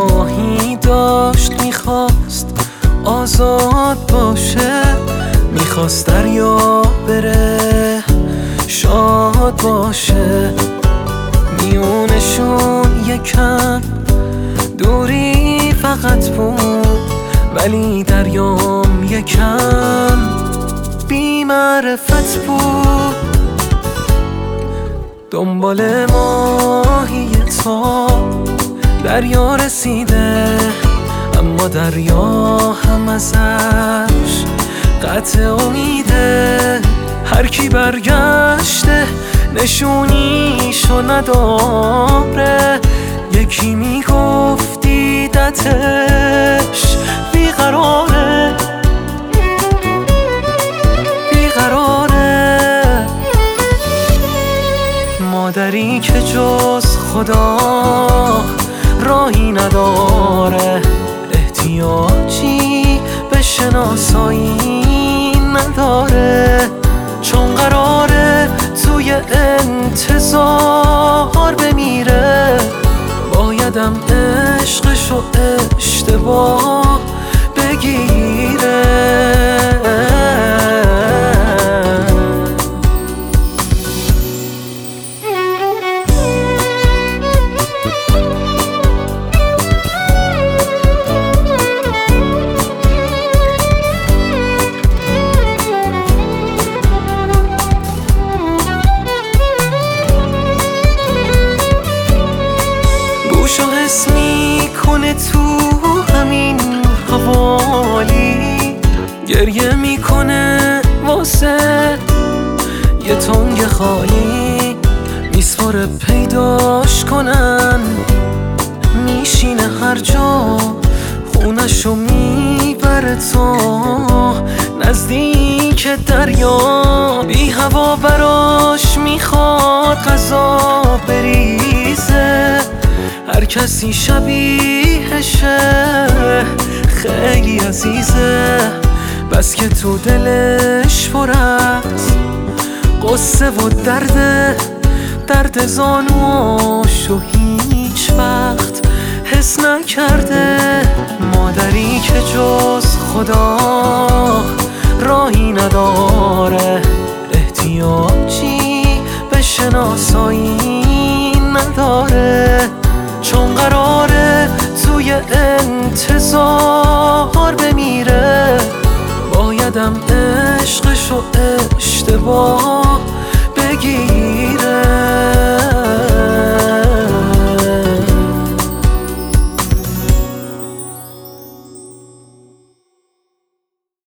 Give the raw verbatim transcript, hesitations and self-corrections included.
ماهی داشت میخواست آزاد باشه، میخواست دریا بره شاد باشه. میونشون یکم دوری فقط بود، ولی دریام یکم بی معرفت بود. دنبال ماهی تا دریا رسیده، اما دریا هم ازش قطع امیده. هر کی برگشته نشونیشو نداره، یکی میگفت دیدتش بیقراره بیقراره. مادری که جز خدا راهی نداره، احتیاجی به شناسایی نداره. چون قراره توی انتظار بمیره، بایدم عشقشو اشتباه بگیره. بوشو حس میکنه تو همین حوالی، گریه میکنه واسه یه تنگ خالی. میسپاره پیداش کنن، میشینه هر جا، خونشو میبره تا نزدیک دریا. بی هوا براش میخواد غذا بریزه، هر کسی شبیهشه خیلی عزیزه. بس که تو دلش پر از قصه و درده، درد زانواشو هیچ وقت حس نکرده. مادری که جز خدا راهی نداره، احتیاجی به شناسایی نداره. چون قراره توی انتظار بمیره، بایدم عشقشو اشتباه بگیره.